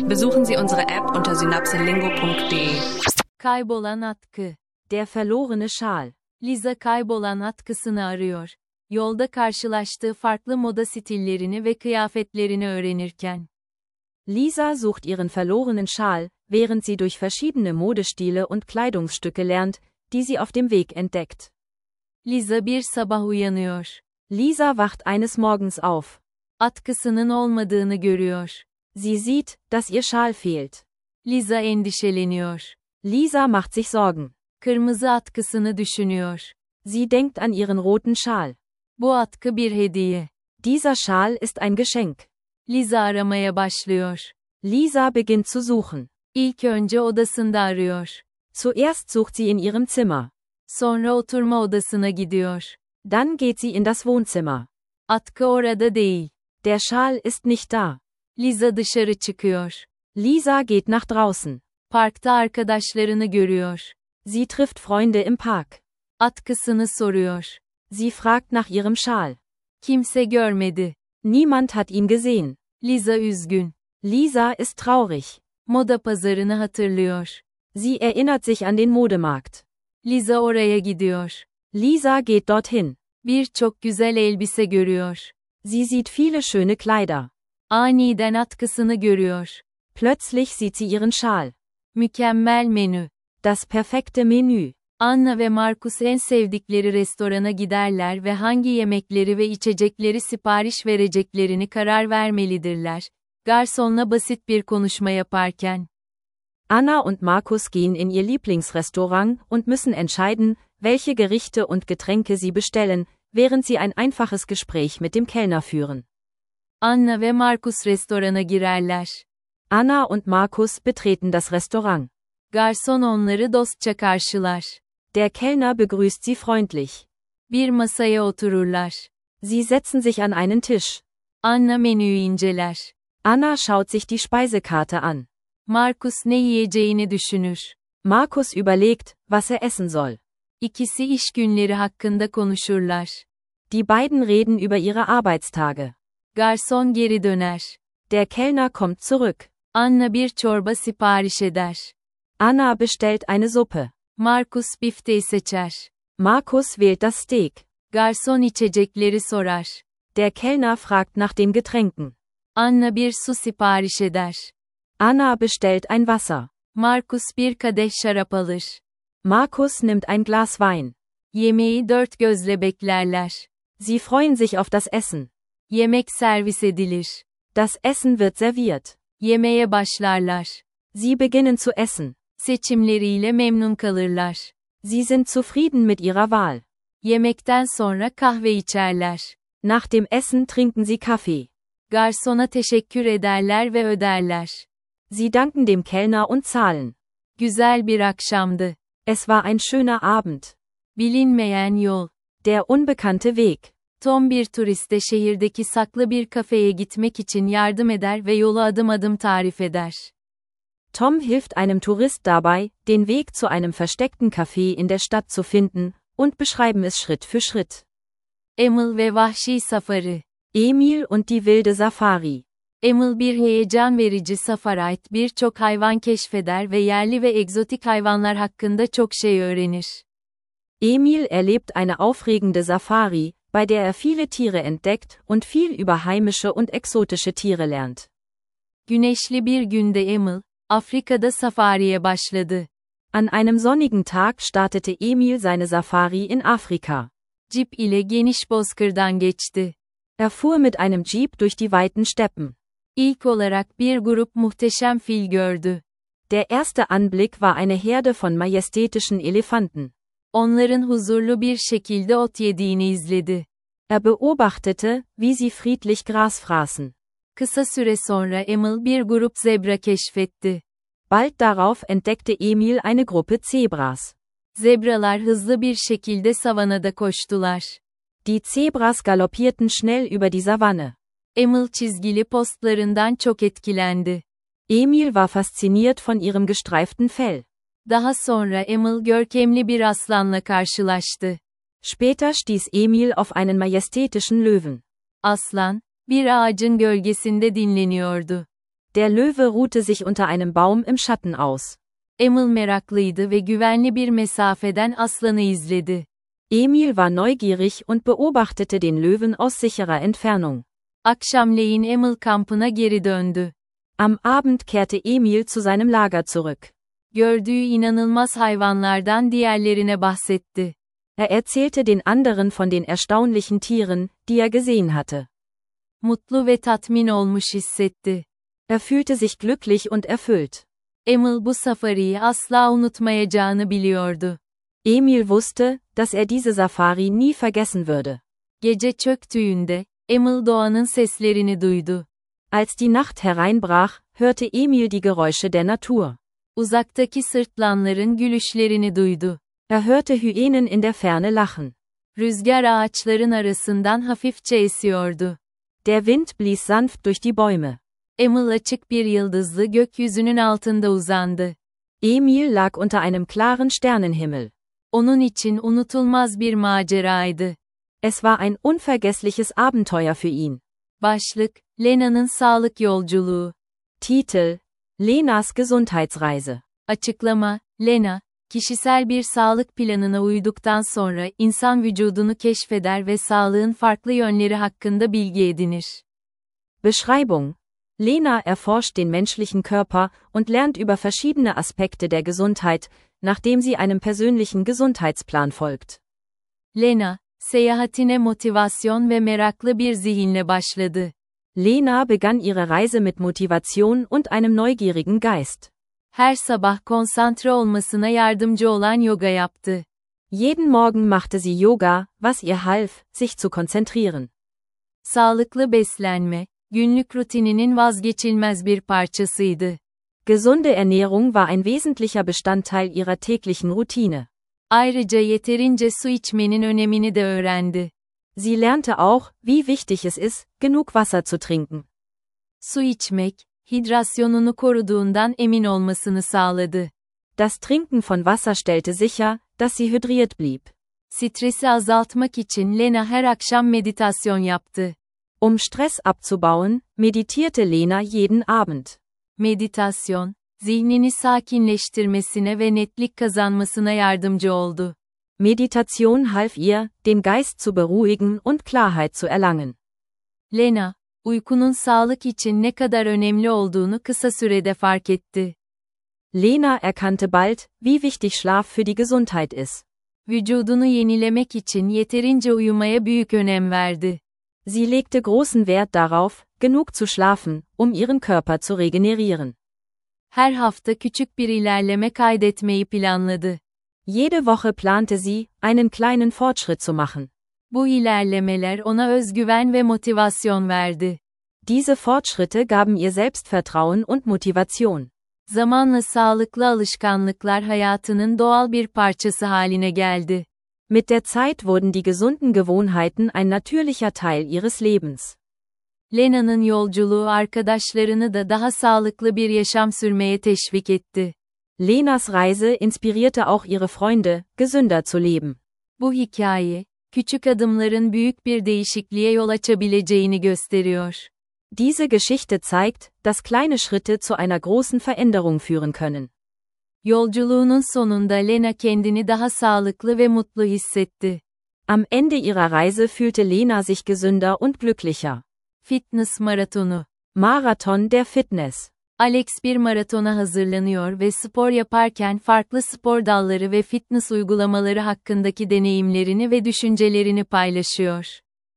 Besuchen Sie unsere App unter synapselingo.de. Kaybolan atkı. Der verlorene Schal. Liza kaybolan atkısını arıyor. Yolda karşılaştığı farklı moda stillerini ve kıyafetlerini öğrenirken. Lisa sucht ihren verlorenen Schal, während sie durch verschiedene Modestile und Kleidungsstücke lernt, die sie auf dem Weg entdeckt. Liza bir sabah uyanıyor. Lisa wacht eines Morgens auf. Atkısının olmadığını görüyor. Sie sieht, dass ihr Schal fehlt. Liza endişeleniyor. Lisa macht sich Sorgen. Kırmızı atkısını düşünüyor. Sie denkt an ihren roten Schal. Bu atkı bir hediye. Dieser Schal ist ein Geschenk. Liza aramaya başlıyor. Lisa beginnt zu suchen. İlk önce odasında arıyor. Zuerst sucht sie in ihrem Zimmer. Sonra oturma odasına gidiyor. Dann geht sie in das Wohnzimmer. Atkı orada değil. Der Schal ist nicht da. Liza dışarı çıkıyor. Lisa geht nach draußen. Parkta arkadaşlarını görüyor. Sie trifft Freunde im Park. Atkısını soruyor. Sie fragt nach ihrem Schal. Kimse görmedi. Niemand hat ihn gesehen. Liza üzgün. Lisa ist traurig. Moda pazarını hatırlıyor. Sie erinnert sich an den Modemarkt. Liza oraya gidiyor. Lisa geht dorthin. Birçok güzel elbise görüyor. Sie sieht viele schöne Kleider. Aniden atkısını görüyor. Plötzlich sieht sie ihren Schal. Mükemmel menü. Das perfekte Menü. Anna ve Markus en sevdikleri restorana giderler ve hangi yemekleri ve içecekleri sipariş vereceklerini karar vermelidirler. Garsonla basit bir konuşma yaparken. Anna und Markus gehen in ihr Lieblingsrestaurant und müssen entscheiden, welche Gerichte und Getränke sie bestellen, während sie ein einfaches Gespräch mit dem Kellner führen. Anna ve Markus restorana girerler. Anna und Markus betreten das Restaurant. Garson onları dostça karşılar. Der Kellner begrüßt sie freundlich. Bir masaya otururlar. Sie setzen sich an einen Tisch. Anna menüyü inceler. Anna schaut sich die Speisekarte an. Markus ne yiyeceğini düşünür. Markus überlegt, was er essen soll. İkisi iş günleri hakkında konuşurlar. Die beiden reden über ihre Arbeitstage. Garson geri döner. Der Kellner kommt zurück. Anna bir çorba sipariş eder. Anna bestellt eine Suppe. Markus bifteyi seçer. Markus wählt das Steak. Garson içecekleri sorar. Der Kellner fragt nach den Getränken. Anna bir su sipariş eder. Anna bestellt ein Wasser. Markus bir kadeh şarap alır. Markus nimmt ein Glas Wein. Yemeği dört gözle beklerler. Sie freuen sich auf das Essen. Yemek servis edilir. Das Essen wird serviert. Yemeğe başlarlar. Sie beginnen zu essen. Seçimleriyle memnun kalırlar. Sie sind zufrieden mit ihrer Wahl. Yemekten sonra kahve içerler. Nach dem Essen trinken sie Kaffee. Garsona teşekkür ederler ve öderler. Sie danken dem Kellner und zahlen. Güzel bir akşamdı. Es war ein schöner Abend. Bilinmeyen yol. Der unbekannte Weg. Tom bir turiste şehirdeki saklı bir kafeye gitmek için yardım eder ve yolu adım adım tarif eder. Tom hilft einem Tourist dabei, den Weg zu einem versteckten Café in der Stadt zu finden, und beschreiben es Schritt für Schritt. Emil ve vahşi safari. Emil und die wilde Safari. Emil bir heyecan verici safara ait birçok hayvan keşfeder ve yerli ve egzotik hayvanlar hakkında çok şey öğrenir. Emil erlebt eine aufregende Safari, bei der er viele Tiere entdeckt und viel über heimische und exotische Tiere lernt. Güneşli bir günde Emil, Afrika'da safariye başladı. An einem sonnigen Tag startete Emil seine Safari in Afrika. Jeep ile geniş bozkırdan geçti. Er fuhr mit einem Jeep durch die weiten Steppen. İlk olarak bir grup muhteşem fil gördü. Der erste Anblick war eine Herde von majestätischen Elefanten. Onların huzurlu bir şekilde ot yediğini izledi. Er beobachtete, wie sie friedlich Gras fraßen. Kısa süre sonra Emil bir grup zebra keşfetti. Bald darauf entdeckte Emil eine Gruppe Zebras. Zebralar hızlı bir şekilde savanada koştular. Die Zebras galoppierten schnell über die Savanne. Emil çizgili postlarından çok etkilendi. Emil war fasziniert von ihrem gestreiften Fell. Daha sonra Emil görkemli bir aslanla karşılaştı. Später stieß Emil auf einen majestätischen Löwen. Aslan, bir ağacın gölgesinde dinleniyordu. Der Löwe ruhte sich unter einem Baum im Schatten aus. Emil meraklıydı ve güvenli bir mesafeden aslanı izledi. Emil war neugierig und beobachtete den Löwen aus sicherer Entfernung. Akşamleyin Emil kampına geri döndü. Am Abend kehrte Emil zu seinem Lager zurück. Gördüğü inanılmaz hayvanlardan diğerlerine bahsetti. Er erzählte den anderen von den erstaunlichen Tieren, die er gesehen hatte. Mutlu ve tatmin olmuş hissetti. Er fühlte sich glücklich und erfüllt. Emil bu safariyi asla unutmayacağını biliyordu. Emil wusste, dass er diese Safari nie vergessen würde. Gece çöktüğünde, Emil doğanın seslerini duydu. Als die Nacht hereinbrach, hörte Emil die Geräusche der Natur. Uzaktaki sırtlanların gülüşlerini duydu. Er hörte Hyänen in der Ferne lachen. Rüzgar ağaçların arasından hafifçe esiyordu. Der Wind blies sanft durch die Bäume. Emil açık bir yıldızlı gökyüzünün altında uzandı. Emil lag unter einem klaren Sternenhimmel. Onun için unutulmaz bir maceraydı. Es war ein unvergessliches Abenteuer für ihn. Başlık, Lena'nın sağlık yolculuğu. Titel: Lenas Gesundheitsreise. Açıklama, Lena, kişisel bir sağlık planına uyduktan sonra insan vücudunu keşfeder ve sağlığın farklı yönleri hakkında bilgi edinir. Beschreibung: Lena erforscht den menschlichen Körper und lernt über verschiedene Aspekte der Gesundheit, nachdem sie einem persönlichen Gesundheitsplan folgt. Lena, seyahatine motivasyon ve meraklı bir zihinle başladı. Lena begann ihre Reise mit Motivation und einem neugierigen Geist. Her sabah konsantre olmasına yardımcı olan yoga yaptı. Jeden Morgen machte sie Yoga, was ihr half, sich zu konzentrieren. Sağlıklı beslenme, günlük rutininin vazgeçilmez bir parçasıydı. Gesunde Ernährung war ein wesentlicher Bestandteil ihrer täglichen Routine. Ayrıca yeterince su içmenin önemini de öğrendi. Sie lernte auch, wie wichtig es ist, genug Wasser zu trinken. Su içmek, hidrasyonunu koruduğundan emin olmasını sağladı. Das Trinken von Wasser stellte sicher, dass sie hydriert blieb. Stresi azaltmak için Lena her akşam meditasyon yaptı. Um Stress abzubauen, meditierte Lena jeden Abend. Meditasyon, zihnini sakinleştirmesine ve netlik kazanmasına yardımcı oldu. Meditation half ihr, den Geist zu beruhigen und Klarheit zu erlangen. Lena, uykunun sağlık için ne kadar önemli olduğunu kısa sürede fark etti. Lena erkannte bald, wie wichtig Schlaf für die Gesundheit ist. Vücudunu yenilemek için yeterince uyumaya büyük önem verdi. Sie legte großen Wert darauf, genug zu schlafen, um ihren Körper zu regenerieren. Her hafta küçük bir ilerleme kaydetmeyi planladı. Jede Woche plante sie, einen kleinen Fortschritt zu machen. Bu ilerlemeler ona özgüven ve motivasyon verdi. Diese Fortschritte gaben ihr Selbstvertrauen und Motivation. Zamanla sağlıklı alışkanlıklar hayatının doğal bir parçası haline geldi. Mit der Zeit wurden die gesunden Gewohnheiten ein natürlicher Teil ihres Lebens. Lena'nın yolculuğu arkadaşlarını da daha sağlıklı bir yaşam sürmeye teşvik etti. Lenas Reise inspirierte auch ihre Freunde, gesünder zu leben. Bu hikaye, küçük adımların büyük bir değişikliğe yol açabileceğini gösteriyor. Diese Geschichte zeigt, dass kleine Schritte zu einer großen Veränderung führen können. Yolculuğunun sonunda Lena kendini daha sağlıklı ve mutlu hissetti. Am Ende ihrer Reise fühlte Lena sich gesünder und glücklicher. Fitness maratonu. Marathon der Fitness. Alex bir maratona hazırlanıyor ve spor yaparken farklı spor dalları ve fitness uygulamaları hakkındaki deneyimlerini ve düşüncelerini paylaşıyor.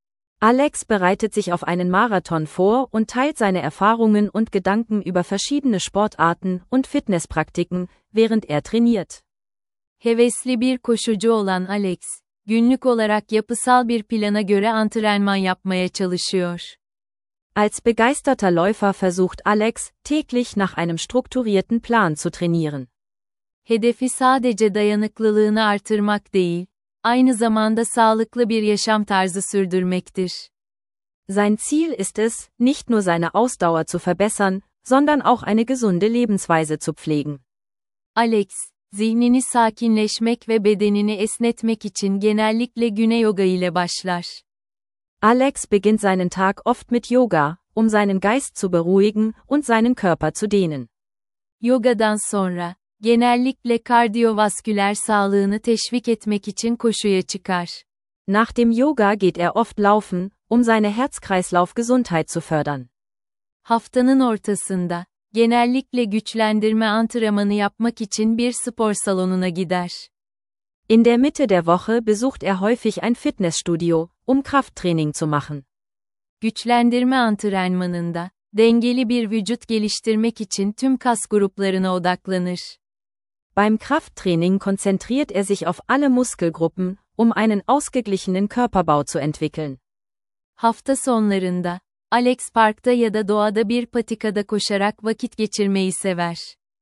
Alex bereitet sich auf einen Marathon vor und teilt seine Erfahrungen und Gedanken über verschiedene Sportarten und Fitnesspraktiken, während er trainiert. Hevesli bir koşucu olan Alex, günlük olarak yapısal bir plana göre antrenman yapmaya çalışıyor. Als begeisterter Läufer versucht Alex, täglich nach einem strukturierten Plan zu trainieren. Hedefi sadece dayanıklılığını artırmak değil, aynı zamanda sağlıklı bir yaşam tarzı sürdürmektir. Sein Ziel ist es, nicht nur seine Ausdauer zu verbessern, sondern auch eine gesunde Lebensweise zu pflegen. Alex, zihnini sakinleşmek ve bedenini esnetmek için genellikle güne yoga ile başlar. Alex beginnt seinen Tag oft mit Yoga, um seinen Geist zu beruhigen und seinen Körper zu dehnen. Yogadan sonra, genellikle kardiyovasküler sağlığını teşvik etmek için koşuya çıkar. Nach dem Yoga geht er oft laufen, um seine Herz-Kreislauf-Gesundheit zu fördern. Haftanın ortasında, genellikle güçlendirme antrenmanı yapmak için bir spor salonuna gider. In der Mitte der Woche besucht er häufig ein Fitnessstudio, um Krafttraining zu machen. Güçlendirme antrenmanında, dengeli bir vücut geliştirmek için tüm kas gruplarına odaklanır. Beim Krafttraining konzentriert er sich auf alle Muskelgruppen, um einen ausgeglichenen Körperbau zu entwickeln. Hafta sonlarında, Alex parkta ya da doğada bir patikada koşarak vakit geçirmeyi sever.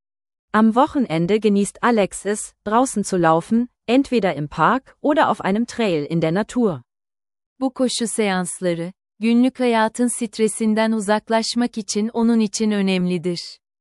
Am Wochenende genießt Alex es, draußen zu laufen, entweder im Park oder auf einem Trail in der Natur. Bu koşu seansları, günlük hayatın stresinden uzaklaşmak için onun için önemlidir.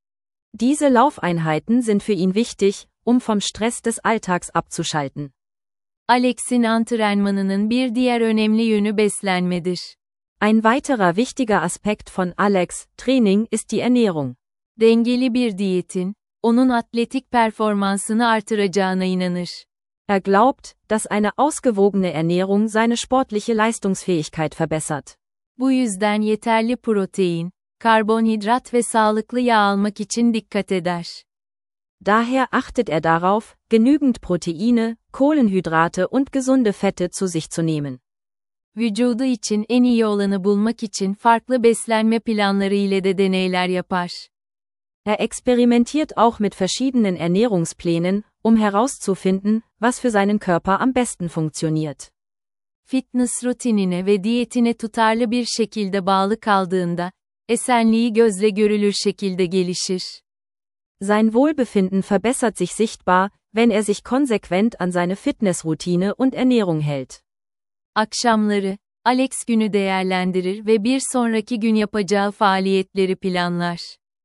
Diese Laufeinheiten sind für ihn wichtig, um vom Stress des Alltags abzuschalten. Alex'in antrenmanının bir diğer önemli yönü beslenmedir. Ein weiterer wichtiger Aspekt von Alex' Training ist die Ernährung. Dengeli bir diyetin, onun atletik performansını artıracağına inanır. Er glaubt, dass eine ausgewogene Ernährung seine sportliche Leistungsfähigkeit verbessert. Bu yüzden yeterli protein, karbonhidrat ve sağlıklı yağ almak için dikkat eder. Daher achtet er darauf, genügend Proteine, Kohlenhydrate und gesunde Fette zu sich zu nehmen. Vücudu için en iyi olanı bulmak için farklı beslenme planları ile de deneyler yapar. Er experimentiert auch mit verschiedenen Ernährungsplänen, um herauszufinden, was für seinen Körper am besten funktioniert. Fitness rutinine ve diyetine tutarlı bir şekilde bağlı kaldığında, esenliği gözle görülür şekilde gelişir. Sein Wohlbefinden verbessert sich sichtbar, wenn er sich konsequent an seine Fitnessroutine und Ernährung hält. Akşamları, Alex günü değerlendirir ve bir sonraki gün yapacağı faaliyetleri planlar.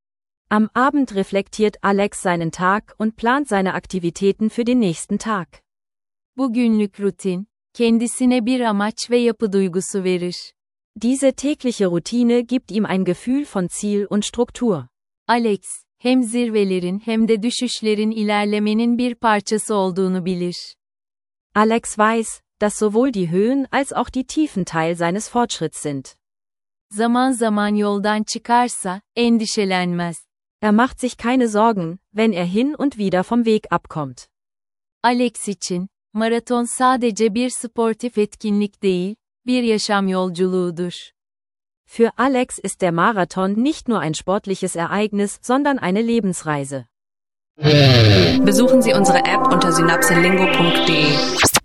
Am Abend reflektiert Alex seinen Tag und plant seine Aktivitäten für den nächsten Tag. Bu günlük rutin, kendisine bir amaç ve yapı duygusu verir. Diese tägliche Routine gibt ihm ein Gefühl von Ziel und Struktur. Alex, hem zirvelerin hem de düşüşlerin ilerlemenin bir parçası olduğunu bilir. Alex weiß, dass sowohl die Höhen als auch die Tiefen Teil seines Fortschritts sind. Zaman zaman yoldan çıkarsa, endişelenmez. Er macht sich keine Sorgen, wenn er hin und wieder vom Weg abkommt. Alex için, maraton sadece bir sportif etkinlik değil, bir yaşam yolculuğudur. Für Alex ist der Marathon nicht nur ein sportliches Ereignis, sondern eine Lebensreise. Besuchen Sie unsere App unter synapselingo.de.